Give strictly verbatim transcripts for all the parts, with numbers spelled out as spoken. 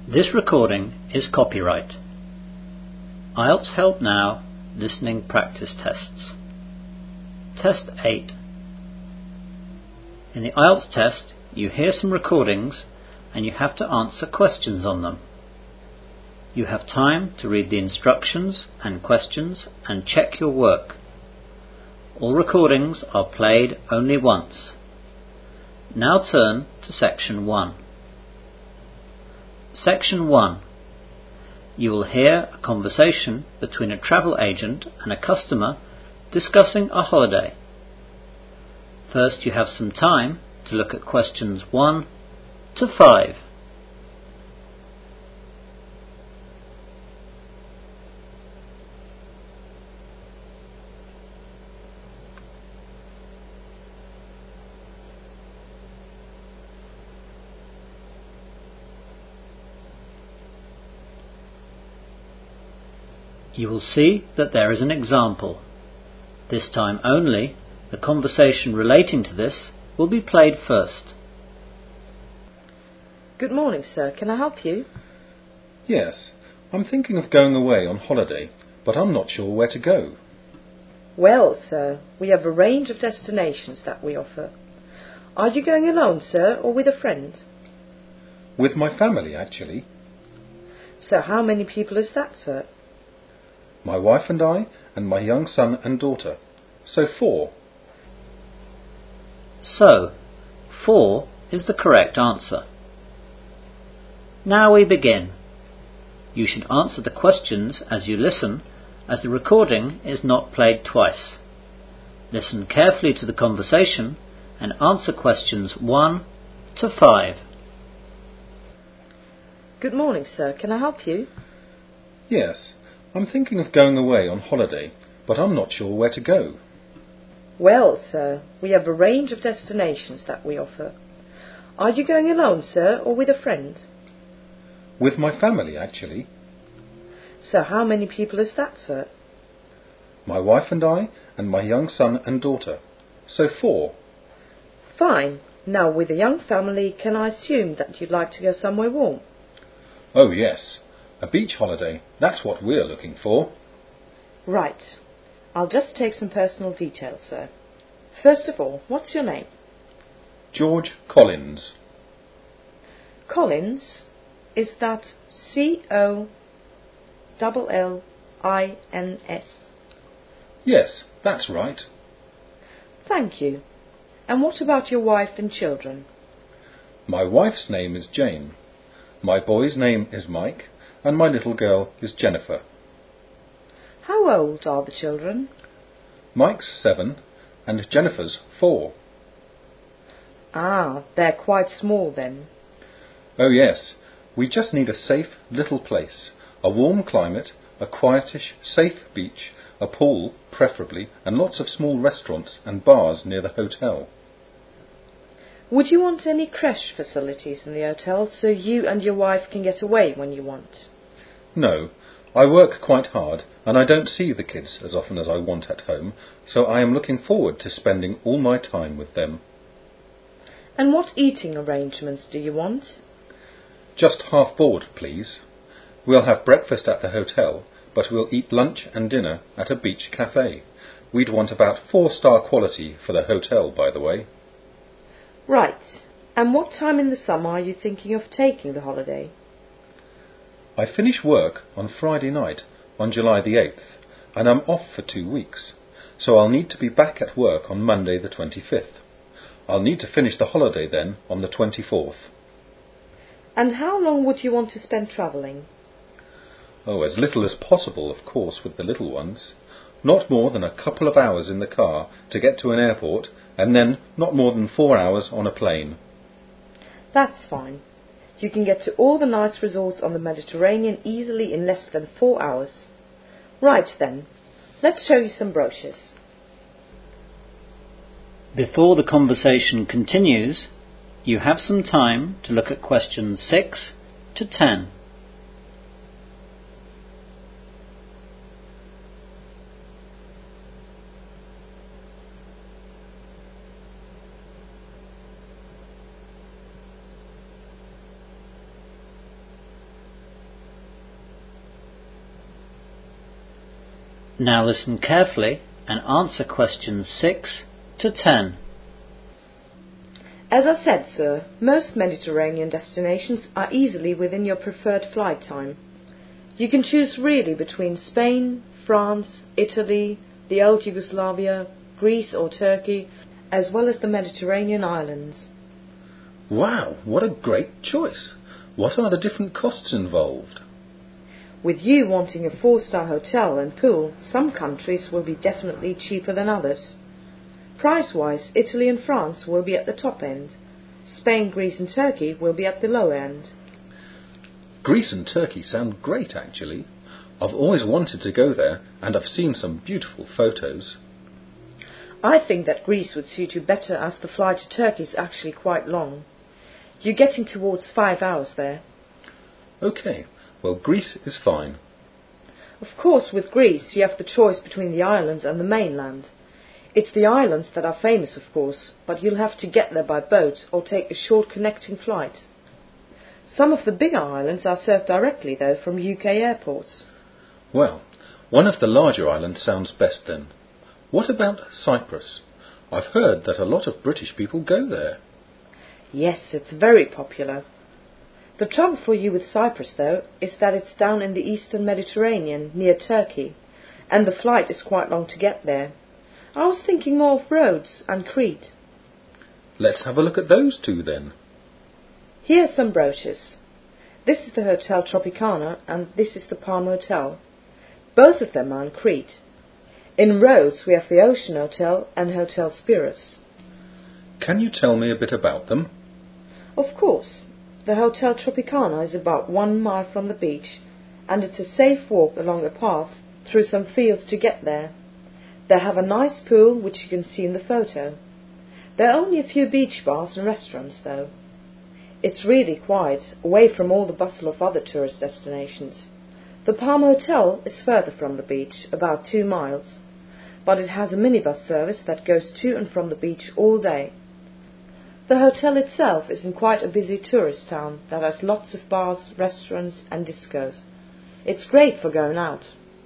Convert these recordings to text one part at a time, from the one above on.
This recording is copyright. I E L T S Help Now Listening Practice Tests. Test eight. In the I E L T S test, you hear some recordings and you have to answer questions on them. You have time to read the instructions and questions and check your work. All recordings are played only once. Now turn to Section one. Section one. You will hear a conversation between a travel agent and a customer discussing a holiday. First, you have some time to look at questions one to five. You will see that there is an example. This time only, the conversation relating to this will be played first. Good morning, sir. Can I help you? Yes, I'm thinking of going away on holiday, but I'm not sure where to go. Well, sir, we have a range of destinations that we offer. Are you going alone, sir, or with a friend? With my family, actually. So how many people is that, sir? My wife and I, and my young son and daughter. So four. So, four is the correct answer. Now we begin. You should answer the questions as you listen, as the recording is not played twice. Listen carefully to the conversation and answer questions one to five. Good morning, sir. Can I help you? Yes, I'm thinking of going away on holiday, but I'm not sure where to go. Well, sir, we have a range of destinations that we offer. Are you going alone, sir, or with a friend? With my family, actually. So how many people is that, sir? My wife and I, and my young son and daughter. So four. Fine. Now, with a young family, can I assume that you'd like to go somewhere warm? Oh, yes. A beach holiday. That's what we're looking for. Right. I'll just take some personal details, sir. First of all, what's your name? George Collins. Collins? Is that C O L L I N S? Yes, that's right. Thank you. And what about your wife and children? My wife's name is Jane. My boy's name is Mike, and my little girl is Jennifer. How old are the children? Mike's seven, and Jennifer's four. Ah, they're quite small then. Oh yes, we just need a safe little place, a warm climate, a quietish, safe beach, a pool, preferably, and lots of small restaurants and bars near the hotel. Would you want any creche facilities in the hotel so you and your wife can get away when you want? No, I work quite hard and I don't see the kids as often as I want at home, so I am looking forward to spending all my time with them. And what eating arrangements do you want? Just half board, please. We'll have breakfast at the hotel, but we'll eat lunch and dinner at a beach cafe. We'd want about four-star quality for the hotel, by the way. Right. And what time in the summer are you thinking of taking the holiday? I finish work on Friday night, on July the eighth, and I'm off for two weeks, so I'll need to be back at work on Monday the twenty-fifth. I'll need to finish the holiday then on the twenty-fourth. And how long would you want to spend travelling? Oh, as little as possible, of course, with the little ones. Not more than a couple of hours in the car to get to an airport, and then not more than four hours on a plane. That's fine. You can get to all the nice resorts on the Mediterranean easily in less than four hours. Right then, let's show you some brochures. Before the conversation continues, you have some time to look at questions six to ten. Now listen carefully and answer questions six to ten. As I said, sir, most Mediterranean destinations are easily within your preferred flight time. You can choose really between Spain, France, Italy, the old Yugoslavia, Greece or Turkey, as well as the Mediterranean islands. Wow, what a great choice! What are the different costs involved? With you wanting a four-star hotel and pool, some countries will be definitely cheaper than others. Price-wise, Italy and France will be at the top end. Spain, Greece and Turkey will be at the low end. Greece and Turkey sound great, actually. I've always wanted to go there, and I've seen some beautiful photos. I think that Greece would suit you better, as the flight to Turkey is actually quite long. You're getting towards five hours there. OK, well, Greece is fine. Of course, with Greece you have the choice between the islands and the mainland. It's the islands that are famous, of course, but you'll have to get there by boat or take a short connecting flight. Some of the bigger islands are served directly, though, from U K airports. Well, one of the larger islands sounds best then. What about Cyprus? I've heard that a lot of British people go there. Yes, it's very popular. The trouble for you with Cyprus, though, is that it's down in the eastern Mediterranean, near Turkey, and the flight is quite long to get there. I was thinking more of Rhodes and Crete. Let's have a look at those two then. Here are some brochures. This is the Hotel Tropicana and this is the Palm Hotel. Both of them are in Crete. In Rhodes we have the Ocean Hotel and Hotel Spiros. Can you tell me a bit about them? Of course. The Hotel Tropicana is about one mile from the beach, and it's a safe walk along a path through some fields to get there. They have a nice pool, which you can see in the photo. There are only a few beach bars and restaurants, though. It's really quiet, away from all the bustle of other tourist destinations. The Palm Hotel is further from the beach, about two miles, but it has a minibus service that goes to and from the beach all day. The hotel itself is in quite a busy tourist town that has lots of bars, restaurants and discos. It's great for going out.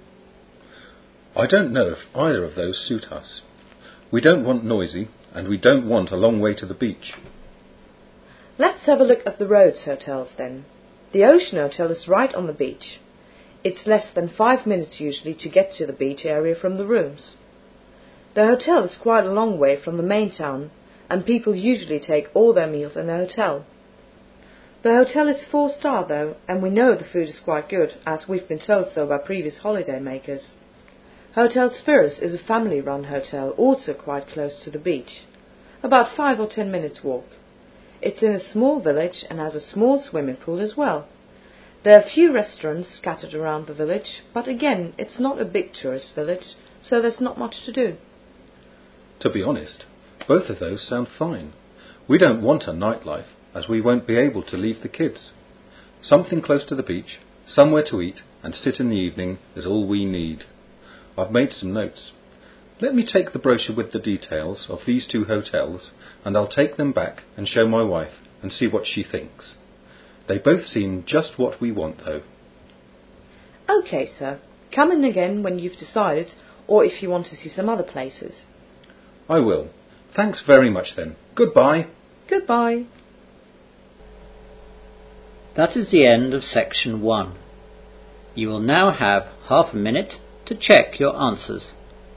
I don't know if either of those suit us. We don't want noisy, and we don't want a long way to the beach. Let's have a look at the Rhodes hotels then. The Ocean Hotel is right on the beach. It's less than five minutes usually to get to the beach area from the rooms. The hotel is quite a long way from the main town, and people usually take all their meals in the hotel. The hotel is four-star though, and we know the food is quite good, as we've been told so by previous holiday makers. Hotel Spiros is a family-run hotel, also quite close to the beach. About five or ten minutes walk. It's in a small village and has a small swimming pool as well. There are a few restaurants scattered around the village, but again, it's not a big tourist village, so there's not much to do. To be honest, both of those sound fine. We don't want a nightlife, as we won't be able to leave the kids. Something close to the beach, somewhere to eat and sit in the evening is all we need. I've made some notes. Let me take the brochure with the details of these two hotels, and I'll take them back and show my wife and see what she thinks. They both seem just what we want, though. OK, sir. Come in again when you've decided, or if you want to see some other places. I will. Thanks very much then. Goodbye. Goodbye. That is the end of section one. You will now have half a minute to check your answers.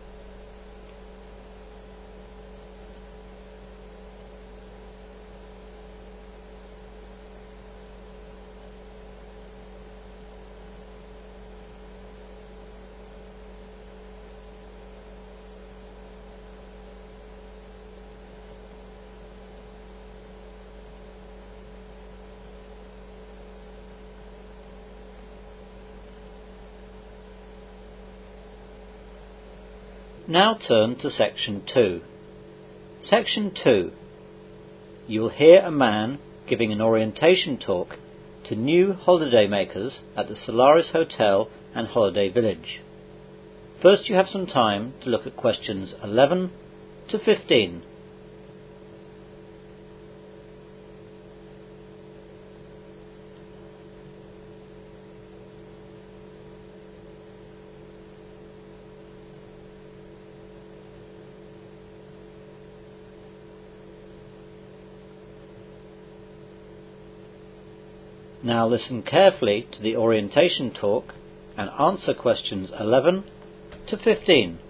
Now turn to section two. Section two. You will hear a man giving an orientation talk to new holiday makers at the Solaris Hotel and Holiday Village. First you have some time to look at questions eleven to fifteen. Now listen carefully to the orientation talk and answer questions eleven to fifteen.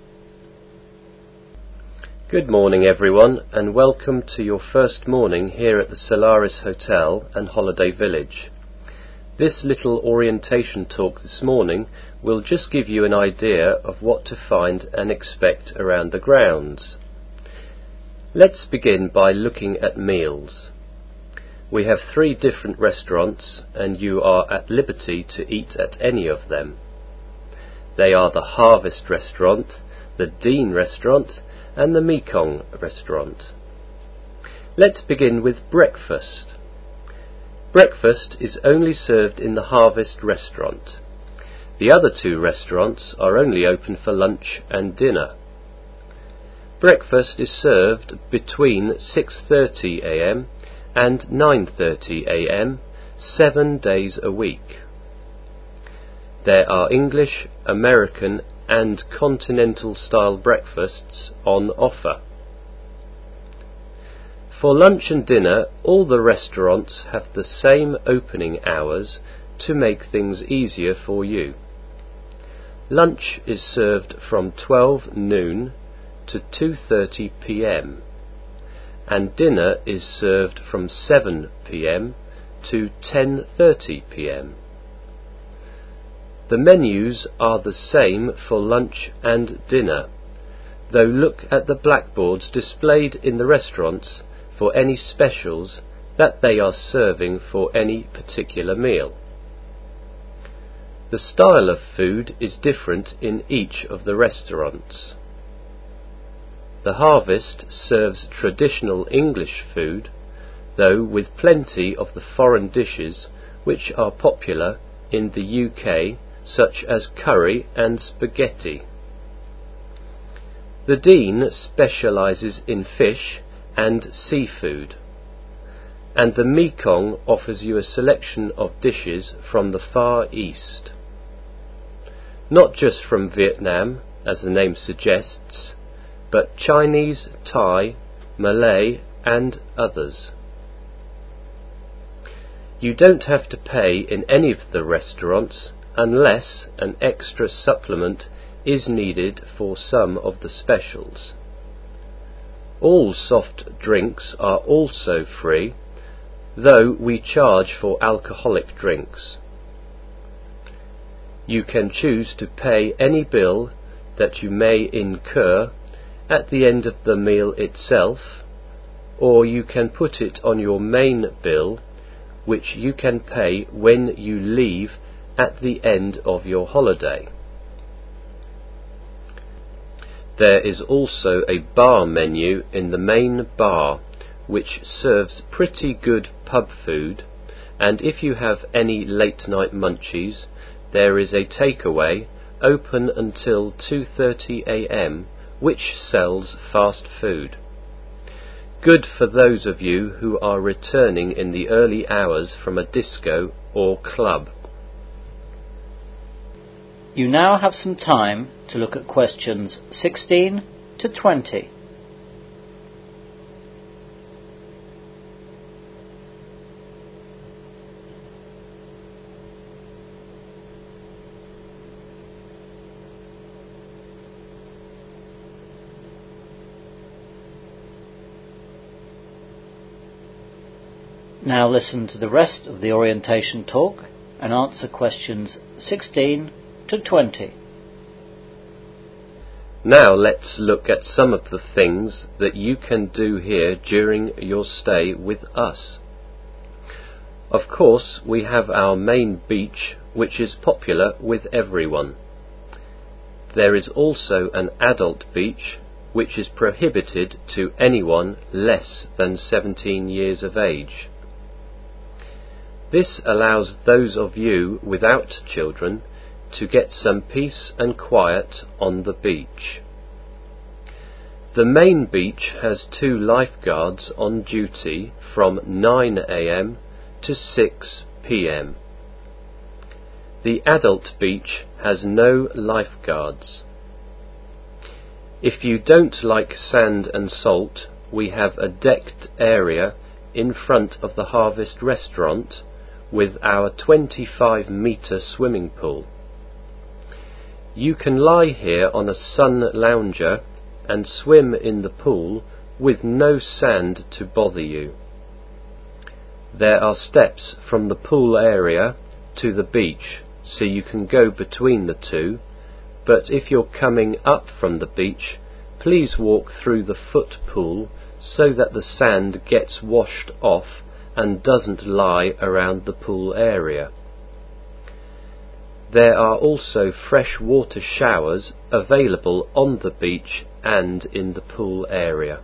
Good morning everyone, and welcome to your first morning here at the Solaris Hotel and Holiday Village. This little orientation talk this morning will just give you an idea of what to find and expect around the grounds. Let's begin by looking at meals. We have three different restaurants and you are at liberty to eat at any of them. They are the Harvest Restaurant, the Dean Restaurant and the Mekong Restaurant. Let's begin with breakfast. Breakfast is only served in the Harvest Restaurant. The other two restaurants are only open for lunch and dinner. Breakfast is served between six thirty a m and nine thirty a m seven days a week. There are English, American and continental style breakfasts on offer. For lunch and dinner, all the restaurants have the same opening hours to make things easier for you. Lunch is served from twelve noon to two thirty p m and dinner is served from seven p m to ten thirty p m. The menus are the same for lunch and dinner, though look at the blackboards displayed in the restaurants for any specials that they are serving for any particular meal. The style of food is different in each of the restaurants. The Harvest serves traditional English food, though with plenty of the foreign dishes which are popular in the U K, such as curry and spaghetti. The Dean specialises in fish and seafood, and the Mekong offers you a selection of dishes from the Far East. Not just from Vietnam, as the name suggests, but Chinese, Thai, Malay and others. You don't have to pay in any of the restaurants unless an extra supplement is needed for some of the specials. All soft drinks are also free, though we charge for alcoholic drinks. You can choose to pay any bill that you may incur at the end of the meal itself, or you can put it on your main bill, which you can pay when you leave at the end of your holiday. There is also a bar menu in the main bar which serves pretty good pub food, and if you have any late night munchies, there is a takeaway open until two thirty a m which sells fast food. Good for those of you who are returning in the early hours from a disco or club. You now have some time to look at questions sixteen to twenty. Now listen to the rest of the orientation talk and answer questions sixteen to twenty. Now let's look at some of the things that you can do here during your stay with us. Of course, we have our main beach, which is popular with everyone. There is also an adult beach, which is prohibited to anyone less than seventeen years of age. This allows those of you without children to get some peace and quiet on the beach. The main beach has two lifeguards on duty from nine a m to six p m. The adult beach has no lifeguards. If you don't like sand and salt, we have a decked area in front of the Harvest Restaurant with our twenty-five metre swimming pool. You can lie here on a sun lounger and swim in the pool with no sand to bother you. There are steps from the pool area to the beach, so you can go between the two, but if you're coming up from the beach, please walk through the foot pool so that the sand gets washed off and doesn't lie around the pool area. There are also fresh water showers available on the beach and in the pool area.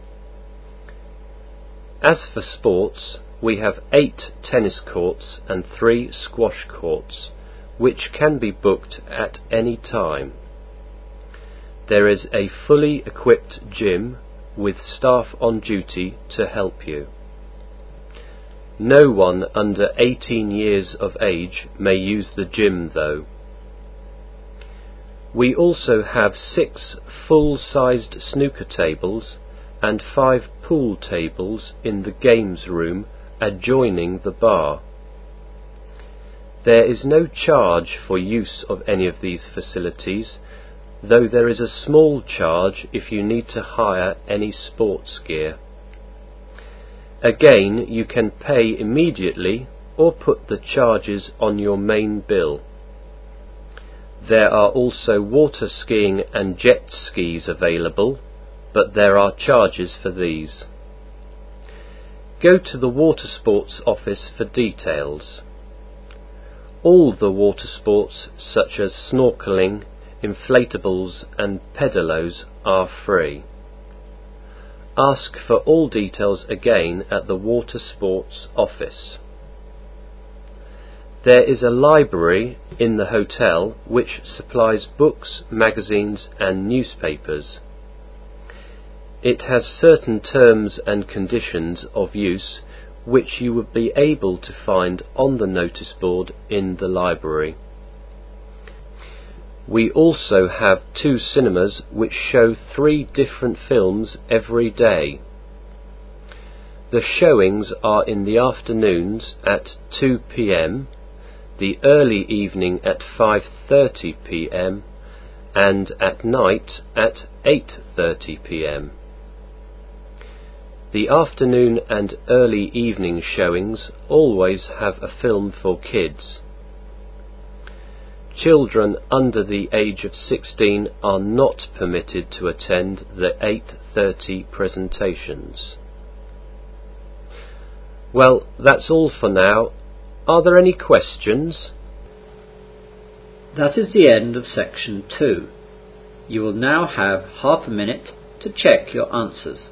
As for sports, we have eight tennis courts and three squash courts, which can be booked at any time. There is a fully equipped gym with staff on duty to help you. No one under eighteen years of age may use the gym though. We also have six full-sized snooker tables and five pool tables in the games room adjoining the bar. There is no charge for use of any of these facilities, though there is a small charge if you need to hire any sports gear. Again, you can pay immediately or put the charges on your main bill. There are also water skiing and jet skis available, but there are charges for these. Go to the water sports office for details. All the water sports, such as snorkeling, inflatables and pedalos, are free. Ask for all details again at the water sports office. There is a library in the hotel which supplies books, magazines and newspapers. It has certain terms and conditions of use which you would be able to find on the notice board in the library. We also have two cinemas which show three different films every day. The showings are in the afternoons at two p m, the early evening at five thirty p m and at night at eight thirty p m. The afternoon and early evening showings always have a film for kids. Children under the age of sixteen are not permitted to attend the eight thirty presentations. Well, that's all for now. Are there any questions? That is the end of section two. You will now have half a minute to check your answers.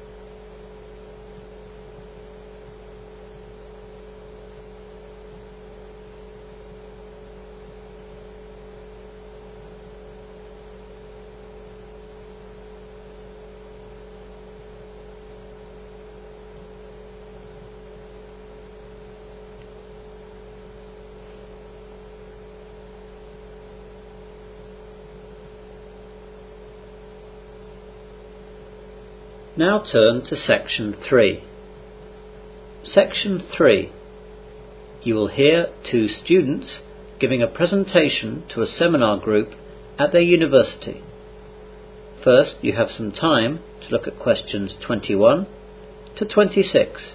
Now turn to section three. Section three. You will hear two students giving a presentation to a seminar group at their university. First, you have some time to look at questions twenty-one to twenty-six.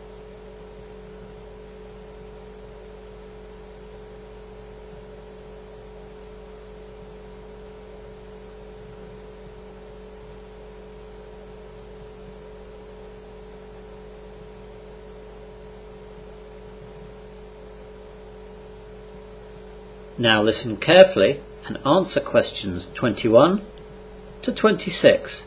Now listen carefully and answer questions twenty-one to twenty-six.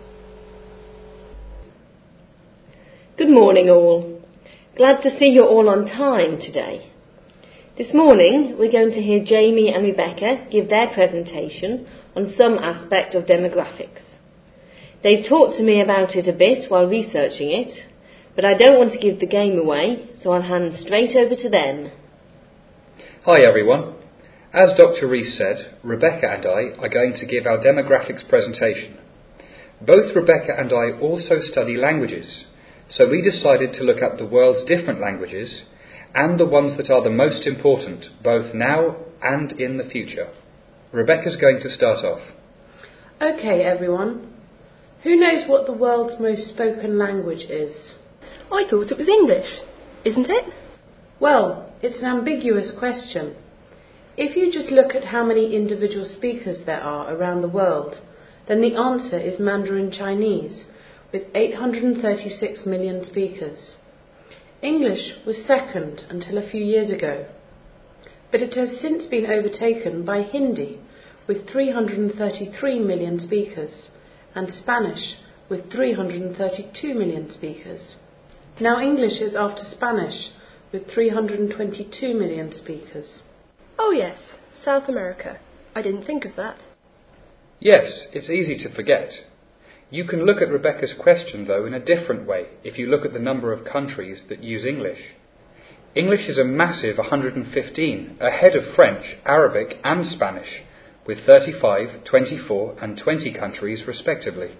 Good morning all. Glad to see you're all on time today. This morning we're going to hear Jamie and Rebecca give their presentation on some aspect of demographics. They've talked to me about it a bit while researching it, but I don't want to give the game away, so I'll hand straight over to them. Hi everyone. As Doctor Rees said, Rebecca and I are going to give our demographics presentation. Both Rebecca and I also study languages, so we decided to look up the world's different languages and the ones that are the most important, both now and in the future. Rebecca's going to start off. Okay, everyone. Who knows what the world's most spoken language is? I thought it was English, isn't it? Well, it's an ambiguous question. If you just look at how many individual speakers there are around the world, then the answer is Mandarin Chinese, with eight hundred thirty-six million speakers. English was second until a few years ago, but it has since been overtaken by Hindi, with three hundred thirty-three million speakers, and Spanish, with three hundred thirty-two million speakers. Now English is after Spanish, with three hundred twenty-two million speakers. Oh yes, South America. I didn't think of that. Yes, it's easy to forget. You can look at Rebecca's question, though, in a different way if you look at the number of countries that use English. English is a massive one hundred fifteen, ahead of French, Arabic and Spanish, with thirty-five, twenty-four and twenty countries respectively.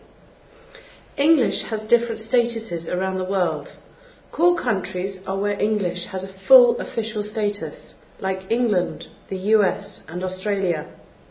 English has different statuses around the world. Core countries are where English has a full official status, like England, the U S and Australia.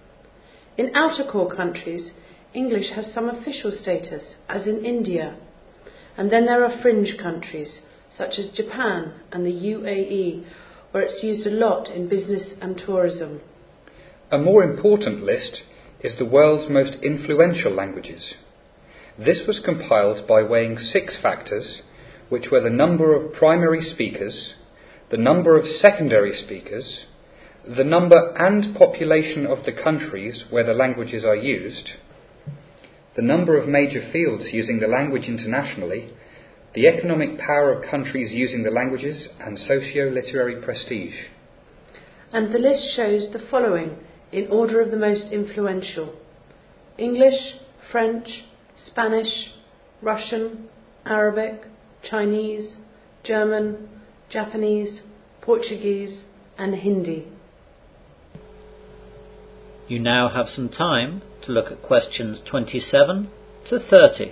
In outer core countries, English has some official status, as in India, and then there are fringe countries, such as Japan and the U A E, where it's used a lot in business and tourism. A more important list is the world's most influential languages. This was compiled by weighing six factors, which were the number of primary speakers, the number of secondary speakers, the number and population of the countries where the languages are used, the number of major fields using the language internationally, the economic power of countries using the languages, and socio-literary prestige. And the list shows the following in order of the most influential: English, French, Spanish, Russian, Arabic, Chinese, German, Japanese, Portuguese and Hindi. You now have some time to look at questions twenty-seven to thirty.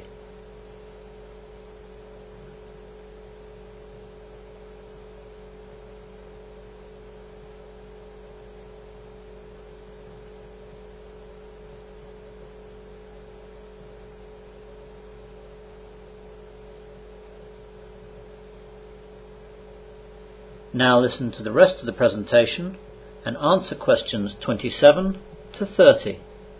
Now listen to the rest of the presentation and answer questions twenty-seven to thirty.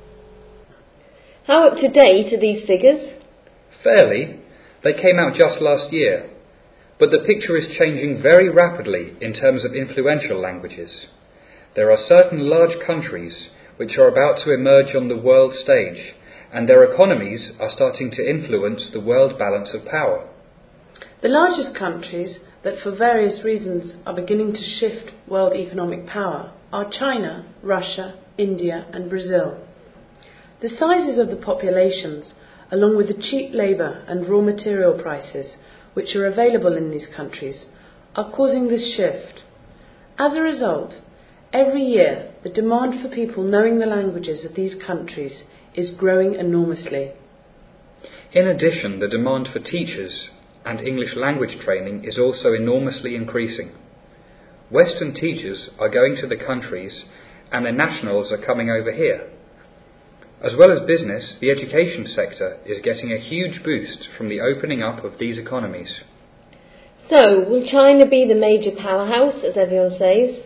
How up to date are these figures? Fairly. They came out just last year. But the picture is changing very rapidly in terms of influential languages. There are certain large countries which are about to emerge on the world stage, and their economies are starting to influence the world balance of power. The largest countries that for various reasons are beginning to shift world economic power are China, Russia, India and Brazil. The sizes of the populations, along with the cheap labour and raw material prices which are available in these countries, are causing this shift. As a result, every year the demand for people knowing the languages of these countries is growing enormously. In addition, the demand for teachers and English language training is also enormously increasing. Western teachers are going to the countries and their nationals are coming over here. As well as business, the education sector is getting a huge boost from the opening up of these economies. So, will China be the major powerhouse, as everyone says?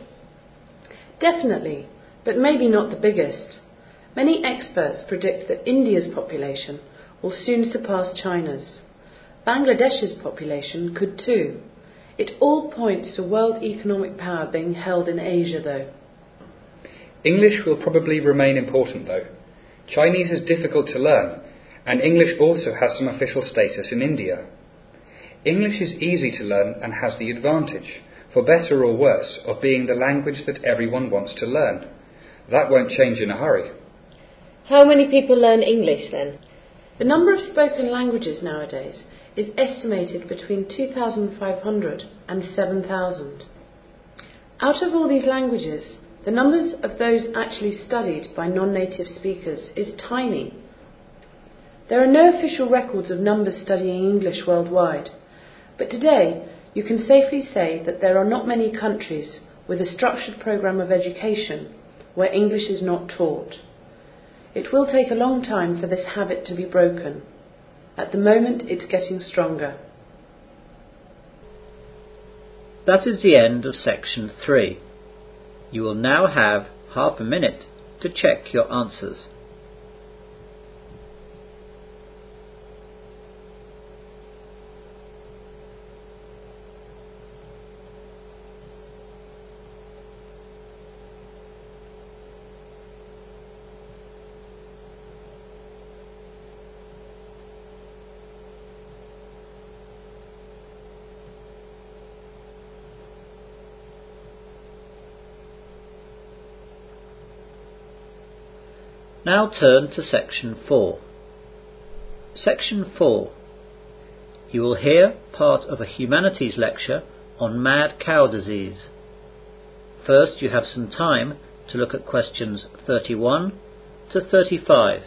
Definitely, but maybe not the biggest. Many experts predict that India's population will soon surpass China's. Bangladesh's population could too. It all points to world economic power being held in Asia, though. English will probably remain important, though. Chinese is difficult to learn, and English also has some official status in India. English is easy to learn and has the advantage, for better or worse, of being the language that everyone wants to learn. That won't change in a hurry. How many people learn English then? The number of spoken languages nowadays is estimated between two thousand five hundred and seven thousand. Out of all these languages, the numbers of those actually studied by non-native speakers is tiny. There are no official records of numbers studying English worldwide, but today you can safely say that there are not many countries with a structured programme of education where English is not taught. It will take a long time for this habit to be broken. At the moment, it's getting stronger. That is the end of section three. You will now have half a minute to check your answers. Now turn to section four. Section four. You will hear part of a humanities lecture on mad cow disease. First, you have some time to look at questions thirty-one to thirty-five.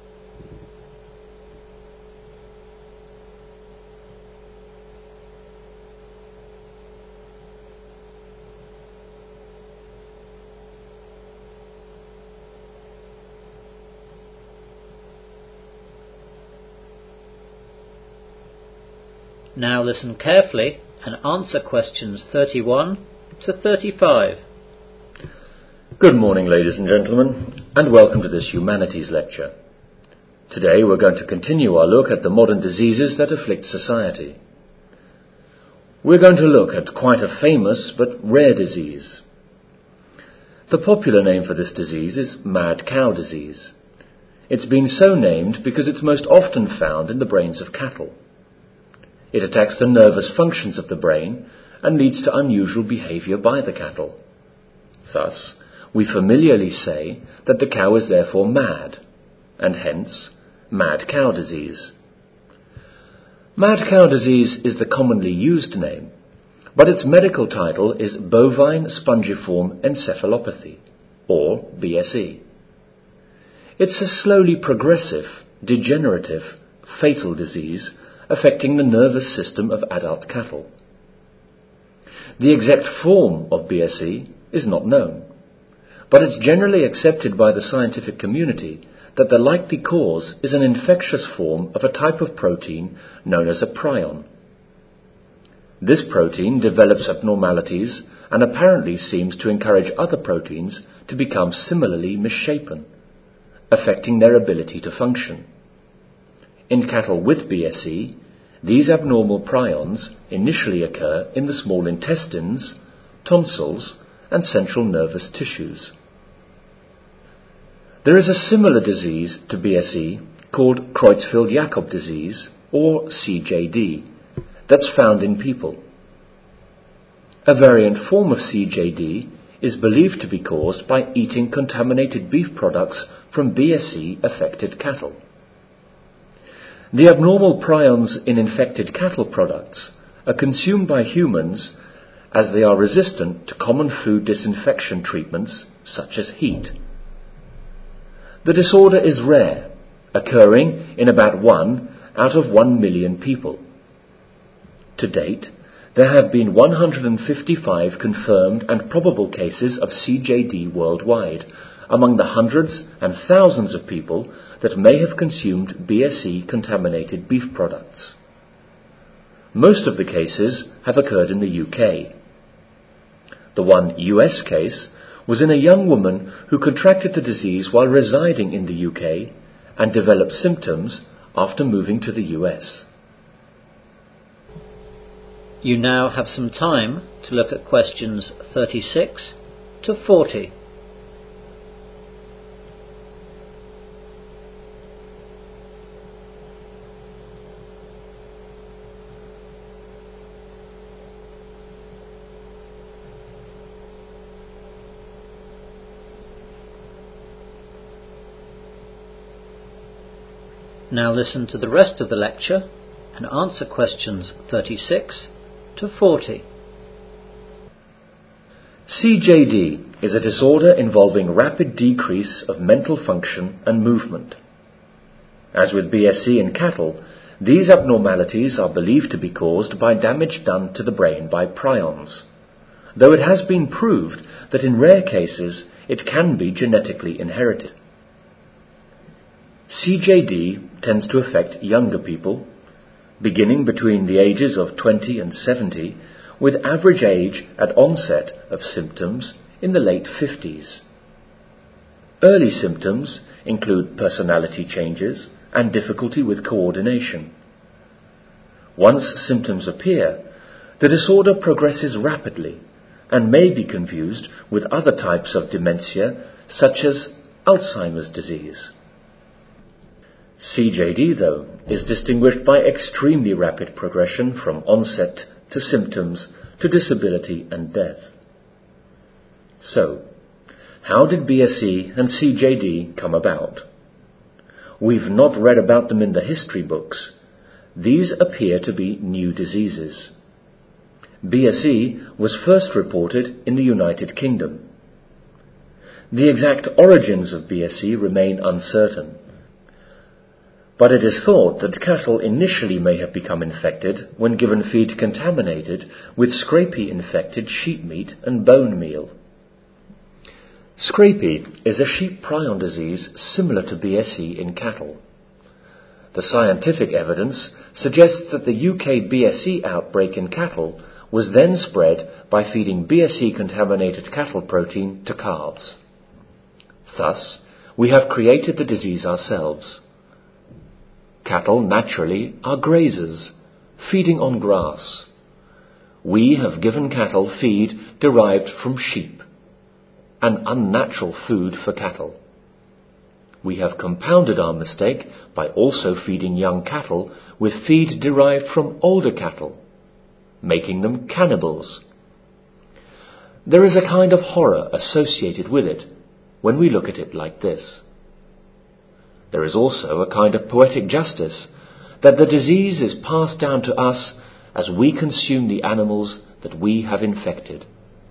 Now listen carefully and answer questions thirty-one to thirty-five. Good morning, ladies and gentlemen, and welcome to this humanities lecture. Today we're going to continue our look at the modern diseases that afflict society. We're going to look at quite a famous but rare disease. The popular name for this disease is mad cow disease. It's been so named because it's most often found in the brains of cattle. It attacks the nervous functions of the brain and leads to unusual behavior by the cattle. Thus, we familiarly say that the cow is therefore mad, and hence, mad cow disease. Mad cow disease is the commonly used name, but its medical title is bovine spongiform encephalopathy, or B S E. It's a slowly progressive, degenerative, fatal disease affecting the nervous system of adult cattle. The exact form of B S E is not known, but it's generally accepted by the scientific community that the likely cause is an infectious form of a type of protein known as a prion. This protein develops abnormalities and apparently seems to encourage other proteins to become similarly misshapen, affecting their ability to function. In cattle with B S E, these abnormal prions initially occur in the small intestines, tonsils, and central nervous tissues. There is a similar disease to B S E called Creutzfeldt-Jakob disease, or C J D, that's found in people. A variant form of C J D is believed to be caused by eating contaminated beef products from B S E-affected cattle. The abnormal prions in infected cattle products are consumed by humans as they are resistant to common food disinfection treatments such as heat. The disorder is rare, occurring in about one out of one million people. To date, there have been one hundred fifty-five confirmed and probable cases of C J D worldwide, among the hundreds and thousands of people that may have consumed B S E-contaminated beef products. Most of the cases have occurred in the U K. The one U S case was in a young woman who contracted the disease while residing in the U K and developed symptoms after moving to the U S. You now have some time to look at questions thirty-six to forty. Now listen to the rest of the lecture and answer questions thirty-six to forty. C J D is a disorder involving rapid decrease of mental function and movement. As with B S E in cattle, These abnormalities are believed to be caused by damage done to the brain by prions, though it has been proved that in rare cases it can be genetically inherited. C J D tends to affect younger people, beginning between the ages of twenty and seventy, with average age at onset of symptoms in the late fifties. Early symptoms include personality changes and difficulty with coordination. Once symptoms appear, the disorder progresses rapidly and may be confused with other types of dementia, such as Alzheimer's disease. C J D, though, is distinguished by extremely rapid progression from onset to symptoms to disability and death. So, how did B S E and C J D come about? We've not read about them in the history books. These appear to be new diseases. B S E was first reported in the United Kingdom. The exact origins of B S E remain uncertain, but it is thought that cattle initially may have become infected when given feed contaminated with scrapie-infected sheep meat and bone meal. Scrapie is a sheep prion disease similar to B S E in cattle. The scientific evidence suggests that the U K B S E outbreak in cattle was then spread by feeding B S E-contaminated cattle protein to calves. Thus, we have created the disease ourselves. Cattle naturally are grazers, feeding on grass. We have given cattle feed derived from sheep, an unnatural food for cattle. We have compounded our mistake by also feeding young cattle with feed derived from older cattle, making them cannibals. There is a kind of horror associated with it when we look at it like this. There is also a kind of poetic justice that the disease is passed down to us as we consume the animals that we have infected.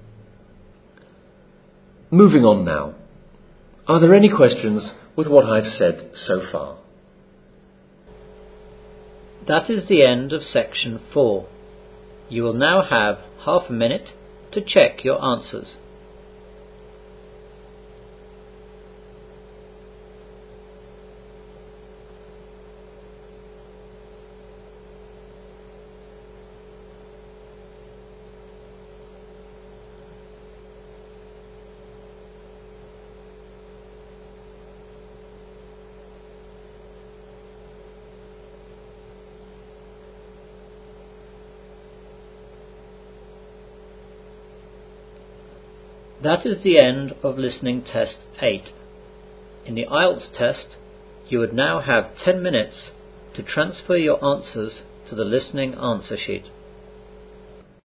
Moving on now. Are there any questions with what I've said so far? That is the end of section four. You will now have half a minute to check your answers. That is the end of listening test eight. In the I E L T S test, you would now have ten minutes to transfer your answers to the listening answer sheet.